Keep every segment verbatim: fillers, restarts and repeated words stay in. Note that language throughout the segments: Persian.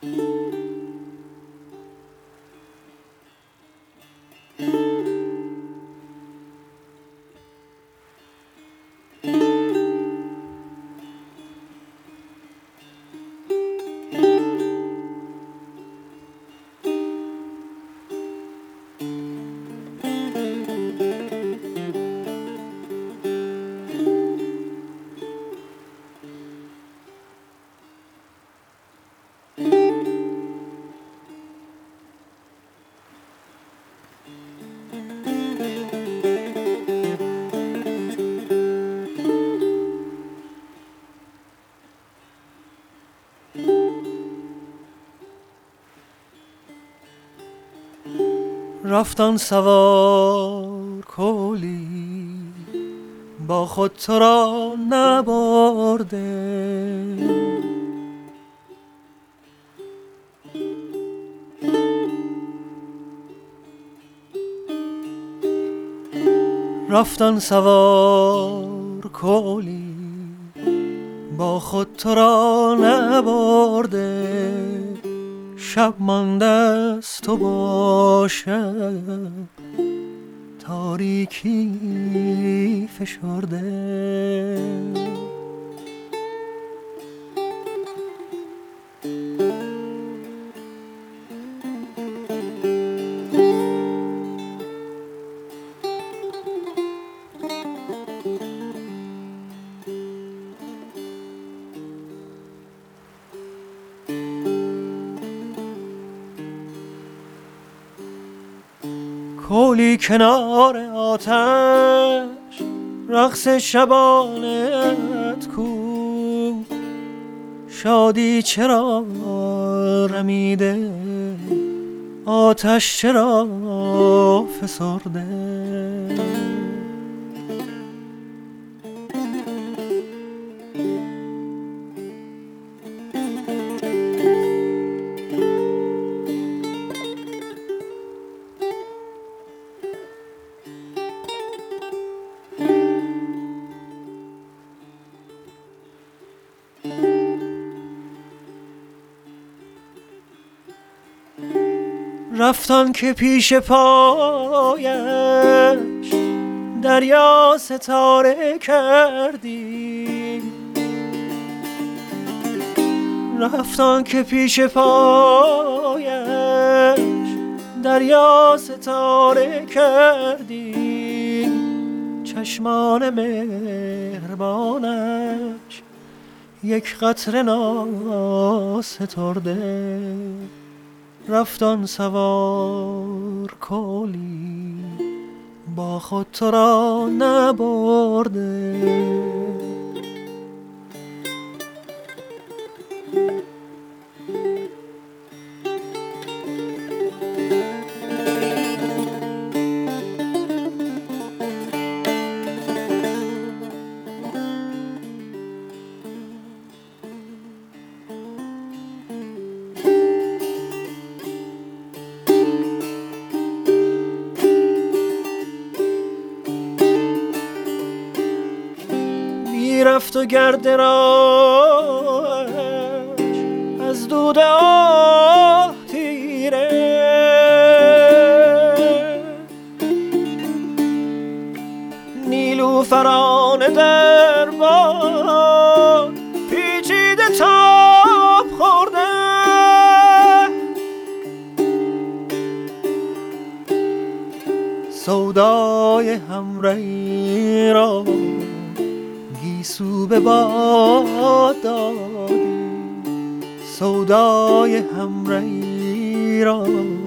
رفتن سوار کولی با خود تو را نبرده، رفتن سوار کولی با خود تو را نبرده، شب مانده است و با شب تاریکی فشرده. کولی کنار آتش رقص شبانت کو، شادی چرا رمیده آتش چرا فسرده. رفتن که پیش پایش دریا ستاره کردی، رفتن که پیش پایش دریا ستاره کردی، چشمان مهربانش یک قطره ناسترده. رفتن سوار کولی با خود تو را نبرده، رفت و گرد راهش از دود آه تیره، نیلوفران در باد پیچیده تاب خورده، سودای همرهی را گیسو به باد دادی، سودای همرهی را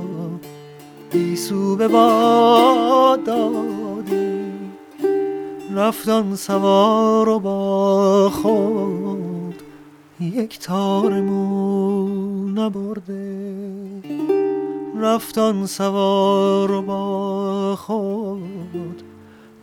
گیسو به باد دادی. رفتن سوار و با خود یک تار مو نبرده، رفتن سوار و با خود